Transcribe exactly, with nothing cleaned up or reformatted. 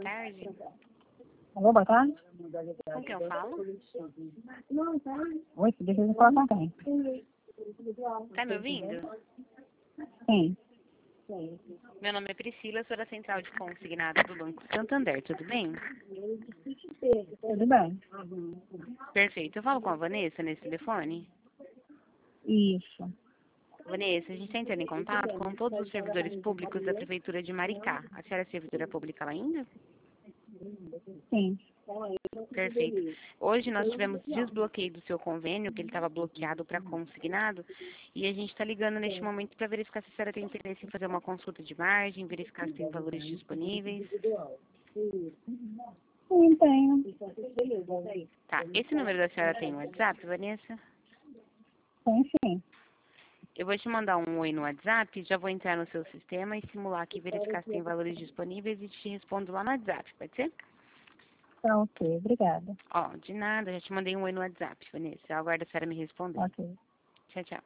tarde. Alô, boa tarde. Com quem eu falo? Oi, você deixa eu falar com quem? Tá me ouvindo? Sim. Meu nome é Priscila, sou da Central de Consignados do Banco Santander, tudo bem? Tudo bem. Perfeito. Eu falo com a Vanessa nesse telefone? Isso. Vanessa, a gente está entrando em contato com todos os servidores públicos da Prefeitura de Maricá. A senhora é servidora pública lá ainda? Sim. Perfeito. Hoje nós tivemos desbloqueio do seu convênio, que ele estava bloqueado para consignado, e a gente está ligando neste momento para verificar se a senhora tem interesse em fazer uma consulta de margem, verificar se tem valores disponíveis. Sim, tenho. Tá. Esse número da senhora tem WhatsApp, Vanessa? Tem sim. Eu vou te mandar um oi no WhatsApp, já vou entrar no seu sistema e simular aqui, verificar se tem valores disponíveis e te respondo lá no WhatsApp, pode ser? Tá ok, obrigada. Ó, de nada, já te mandei um oi no WhatsApp, Vanessa. Aguardo a senhora me responder. Ok. Tchau, tchau.